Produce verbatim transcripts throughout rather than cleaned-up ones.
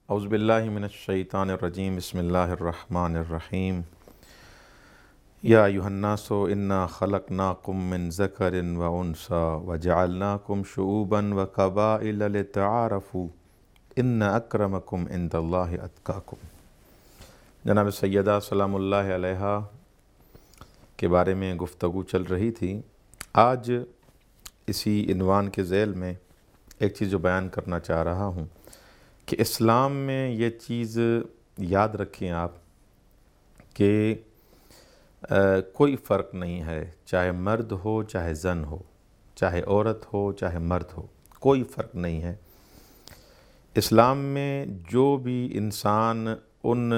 اعوذ باللہ من الشیطان الرجیم بسم اللہ الرحمن الرحیم یا ایھا الناس انا خلقناکم من ذکر و انثی وجعلناکم شعوبا وقبائل لتعارفوا ان اکرمکم عند اللہ اتقاکم۔ جناب سیدہ سلام اللہ علیہا کے بارے میں گفتگو چل رہی تھی۔ آج اسی عنوان کے ذیل میں ایک چیز جو بیان کرنا چاہ رہا ہوں کہ اسلام میں یہ چیز یاد رکھیں آپ کہ کوئی فرق نہیں ہے، چاہے مرد ہو چاہے زن ہو، چاہے عورت ہو چاہے مرد ہو، کوئی فرق نہیں ہے۔ اسلام میں جو بھی انسان ان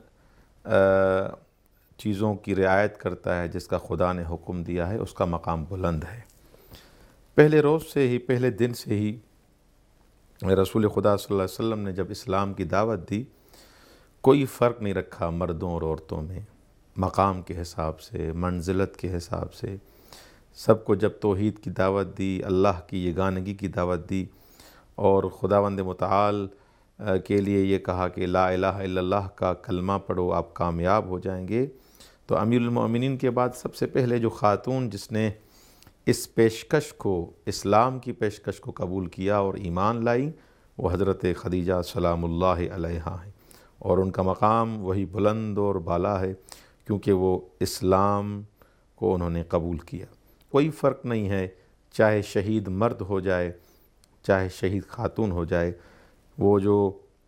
چیزوں کی رعایت کرتا ہے جس کا خدا نے حکم دیا ہے، اس کا مقام بلند ہے۔ پہلے روز سے ہی، پہلے دن سے ہی رسول خدا صلی اللہ علیہ وسلم نے جب اسلام کی دعوت دی، کوئی فرق نہیں رکھا مردوں اور عورتوں میں، مقام کے حساب سے، منزلت کے حساب سے۔ سب کو جب توحید کی دعوت دی، اللہ کی یگانگی کی دعوت دی اور خداوند متعال کے لیے یہ کہا کہ لا الہ الا اللہ کا کلمہ پڑھو، آپ کامیاب ہو جائیں گے، تو امیر المؤمنین کے بعد سب سے پہلے جو خاتون جس نے اس پیشکش کو، اسلام کی پیشکش کو قبول کیا اور ایمان لائی، وہ حضرت خدیجہ سلام اللہ علیہا ہیں، اور ان کا مقام وہی بلند اور بالا ہے کیونکہ وہ اسلام کو انہوں نے قبول کیا۔ کوئی فرق نہیں ہے، چاہے شہید مرد ہو جائے چاہے شہید خاتون ہو جائے۔ وہ جو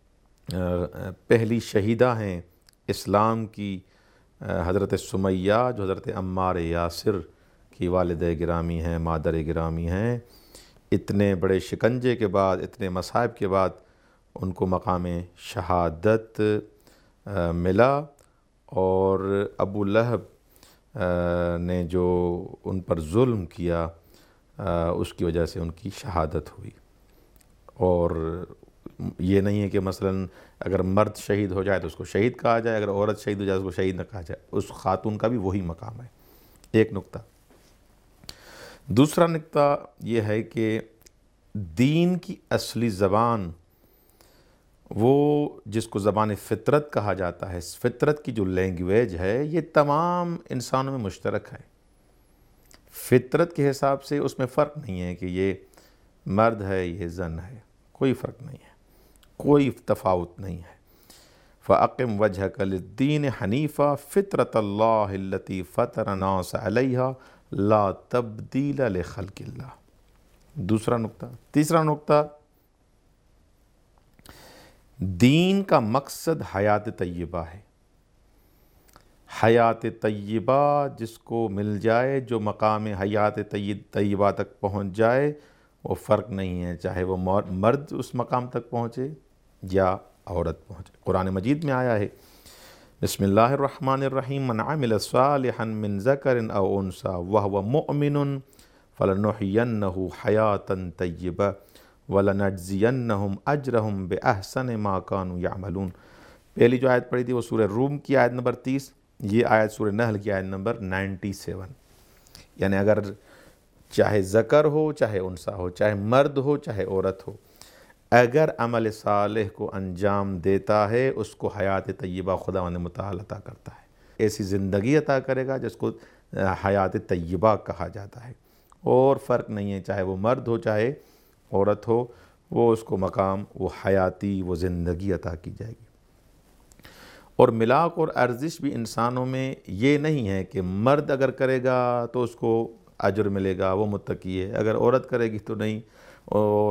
پہلی شہیدہ ہیں اسلام کی، حضرت سمیہ جو حضرت عمار یاسر کی والدہ گرامی ہیں، مادر گرامی ہیں، اتنے بڑے شکنجے کے بعد، اتنے مصائب کے بعد ان کو مقام شہادت ملا، اور ابو لہب نے جو ان پر ظلم کیا اس کی وجہ سے ان کی شہادت ہوئی۔ اور یہ نہیں ہے کہ مثلاً اگر مرد شہید ہو جائے تو اس کو شہید کہا جائے، اگر عورت شہید ہو جائے تو اس کو شہید نہ کہا جائے، اس خاتون کا بھی وہی مقام ہے۔ ایک نقطہ۔ دوسرا نقطہ یہ ہے کہ دین کی اصلی زبان، وہ جس کو زبان فطرت کہا جاتا ہے، فطرت کی جو لینگویج ہے، یہ تمام انسانوں میں مشترک ہے۔ فطرت کے حساب سے اس میں فرق نہیں ہے کہ یہ مرد ہے یہ زن ہے، کوئی فرق نہیں ہے، کوئی تفاوت نہیں ہے۔ فَأَقِمْ وَجْهَكَ لِلدِّينِ حَنِيفًا فِطْرَةَ اللَّهِ الَّتِي فَطَرَ النَّاسَ عَلَيْهَا لا تبدیل لخلق اللہ۔ دوسرا نقطہ۔ تیسرا نقطہ، دین کا مقصد حیات طیبہ ہے۔ حیات طیبہ جس کو مل جائے، جو مقام حیات طیبہ تک پہنچ جائے، وہ فرق نہیں ہے چاہے وہ مرد اس مقام تک پہنچے یا عورت پہنچے۔ قرآن مجید میں آیا ہے، بسم اللہ الرحمن الرحیم، من عمل صالحا من ذکر او انثی وہو مؤمن فلنحینہ حیاتا طیبہ ولنجزینہم اجرہم باحسن ما کانوا یعملون۔ پہلی جو آیت پڑھی تھی وہ سورہ روم کی آیت نمبر تیس، یہ آیت سورہ نحل کی آیت نمبر نائنٹی سیون۔ یعنی اگر چاہے ذکر ہو چاہے انثی ہو، چاہے مرد ہو چاہے عورت ہو، اگر عمل صالح کو انجام دیتا ہے، اس کو حیات طیبہ خداوند متعال عطا کرتا ہے، ایسی زندگی عطا کرے گا جس کو حیات طیبہ کہا جاتا ہے۔ اور فرق نہیں ہے چاہے وہ مرد ہو چاہے عورت ہو، وہ اس کو مقام، وہ حیاتی، وہ زندگی عطا کی جائے گی۔ اور ملاک اور ارزش بھی انسانوں میں یہ نہیں ہے کہ مرد اگر کرے گا تو اس کو اجر ملے گا، وہ متقی ہے، اگر عورت کرے گی تو نہیں، اور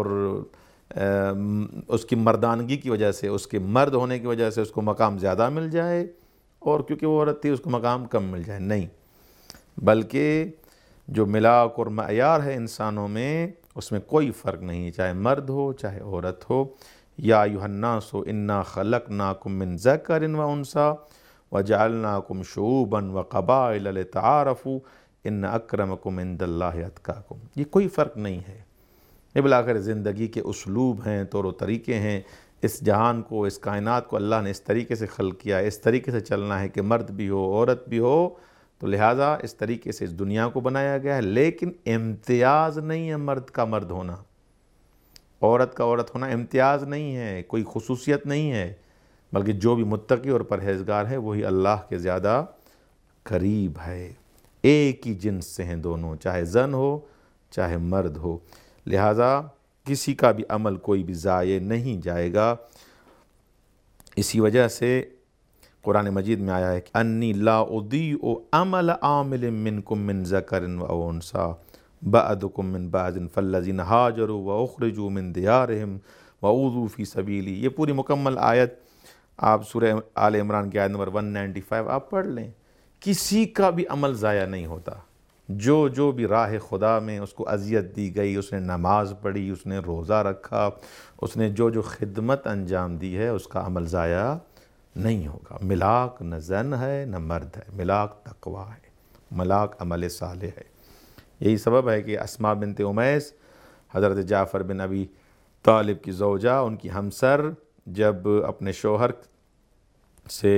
اس کی مردانگی کی وجہ سے، اس کے مرد ہونے کی وجہ سے اس کو مقام زیادہ مل جائے، اور کیونکہ وہ عورت تھی اس کو مقام کم مل جائے، نہیں، بلکہ جو ملاک اور معیار ہے انسانوں میں، اس میں کوئی فرق نہیں، چاہے مرد ہو چاہے عورت ہو۔ یا ایھا الناس انا خلقناکم من ذکر و انثی وجعلناکم شعوبا وقبائل لتعارفوا ان اکرمکم عند اللہ اتقاکم۔ یہ کوئی فرق نہیں ہے، یہ بالآخر زندگی کے اسلوب ہیں، طور و طریقے ہیں۔ اس جہان کو، اس کائنات کو اللہ نے اس طریقے سے خلق کیا ہے، اس طریقے سے چلنا ہے کہ مرد بھی ہو عورت بھی ہو، تو لہٰذا اس طریقے سے اس دنیا کو بنایا گیا ہے۔ لیکن امتیاز نہیں ہے مرد کا مرد ہونا، عورت کا عورت ہونا امتیاز نہیں ہے، کوئی خصوصیت نہیں ہے، بلکہ جو بھی متقی اور پرہیزگار ہے وہی اللہ کے زیادہ قریب ہے۔ ایک ہی جنس سے ہیں دونوں، چاہے زن ہو چاہے مرد ہو، لہٰذا کسی کا بھی عمل کوئی بھی ضائع نہیں جائے گا۔ اسی وجہ سے قرآن مجید میں آیا ہے کہ انی لا اضیع عمل عامل منکم من ذکر و انثی بعضکم من بعض فالذین ہاجروا واخرجوا من دیارہم واوذوا فی سبیلی۔ یہ پوری مکمل آیت آپ سورہ آل عمران کی آیت نمبر ایک سو پچانوے آپ پڑھ لیں۔ کسی کا بھی عمل ضائع نہیں ہوتا، جو جو بھی راہ خدا میں اس کو اذیت دی گئی، اس نے نماز پڑھی، اس نے روزہ رکھا، اس نے جو جو خدمت انجام دی ہے، اس کا عمل ضائع نہیں ہوگا۔ ملاک نہ زن ہے نہ مرد ہے، ملاک تقویٰ ہے، ملاک عمل صالح ہے۔ یہی سبب ہے کہ اسماء بنت امیس حضرت جعفر بن ابی طالب کی زوجہ، ان کی ہمسر، جب اپنے شوہر سے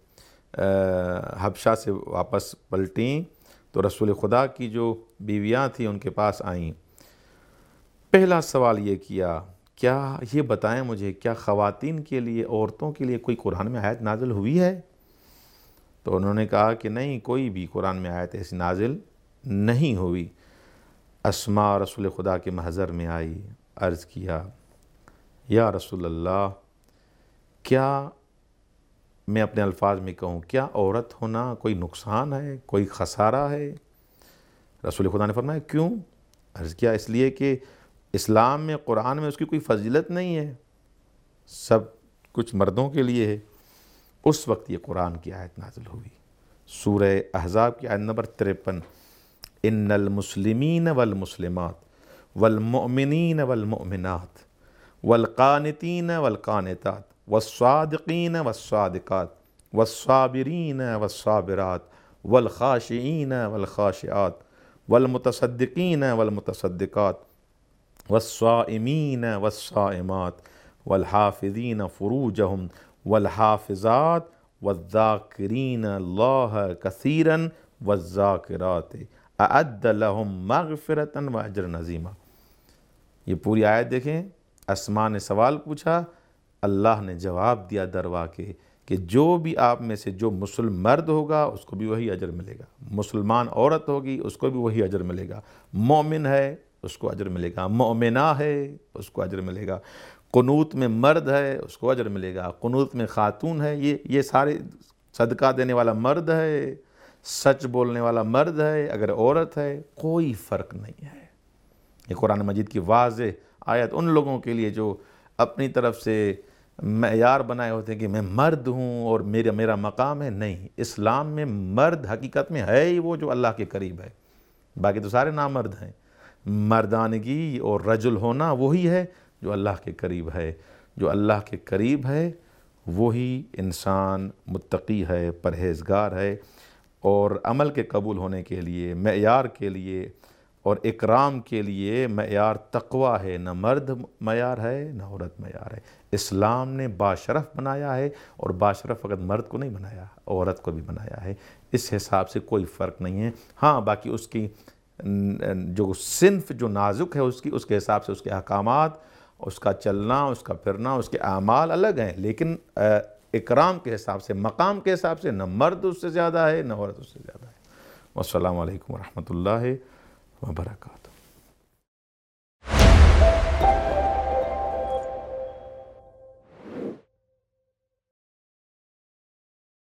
حبشہ سے واپس پلٹیں تو رسول خدا کی جو بیویاں تھیں ان کے پاس آئیں۔ پہلا سوال یہ کیا، کیا یہ بتائیں مجھے، کیا خواتین کے لیے، عورتوں کے لیے کوئی قرآن میں آیت نازل ہوئی ہے؟ تو انہوں نے کہا کہ نہیں، کوئی بھی قرآن میں آیت ایسی نازل نہیں ہوئی۔ اسماء رسول خدا کے محضر میں آئی، عرض کیا یا رسول اللہ، کیا میں اپنے الفاظ میں کہوں، کیا عورت ہونا کوئی نقصان ہے، کوئی خسارہ ہے؟ رسول خدا نے فرمایا کیوں؟ عرض کیا اس لیے کہ اسلام میں، قرآن میں اس کی کوئی فضیلت نہیں ہے، سب کچھ مردوں کے لیے ہے۔ اس وقت یہ قرآن کی آیت نازل ہوئی، سورہ احزاب کی آیت نمبر تریپن، ان المسلمین والمسلمات والمؤمنین والمؤمنات والقانتین والقانتات والصادقین والصادقات والصابرین والصابرات والخاشعین والخاشعات والمتصدقین والمتصدقات والصائمین والصائمات والحافظین فروجہم والحافظات والذاکرین اللہ کثیرا والذاکرات اعد لہم مغفرۃ واجرا عظیما۔ یہ پوری آیت دیکھیں، اسماء نے سوال پوچھا، اللہ نے جواب دیا دروا کے کہ جو بھی آپ میں سے جو مسلم مرد ہوگا اس کو بھی وہی اجر ملے گا، مسلمان عورت ہوگی اس کو بھی وہی اجر ملے گا، مومن ہے اس کو اجر ملے گا، مومنہ ہے اس کو اجر ملے گا، قنوت میں مرد ہے اس کو اجر ملے گا، قنوت میں خاتون ہے، یہ یہ سارے، صدقہ دینے والا مرد ہے، سچ بولنے والا مرد ہے، اگر عورت ہے، کوئی فرق نہیں ہے۔ یہ قرآن مجید کی واضح آیت ان لوگوں کے لیے جو اپنی طرف سے معیار بنائے ہوتے ہیں کہ میں مرد ہوں اور میرا میرا مقام ہے، نہیں، اسلام میں مرد حقیقت میں ہے ہی وہ جو اللہ کے قریب ہے، باقی تو سارے نامرد ہیں۔ مردانگی اور رجل ہونا وہی ہے جو اللہ کے قریب ہے، جو اللہ کے قریب ہے وہی انسان متقی ہے، پرہیزگار ہے، اور عمل کے قبول ہونے کے لیے، معیار کے لیے اور اکرام کے لیے معیار تقویٰ ہے، نہ مرد معیار ہے نہ عورت معیار ہے۔ اسلام نے باشرف بنایا ہے، اور باشرف فقط مرد کو نہیں بنایا، عورت کو بھی بنایا ہے، اس حساب سے کوئی فرق نہیں ہے۔ ہاں باقی اس کی جو صنف جو نازک ہے اس کی، اس کے حساب سے اس کے احکامات، اس کا چلنا، اس کا پھرنا، اس کے اعمال الگ ہیں، لیکن اکرام کے حساب سے، مقام کے حساب سے نہ مرد اس سے زیادہ ہے نہ عورت اس سے زیادہ ہے۔ والسلام علیکم ورحمۃ اللہ وبرکاتہ۔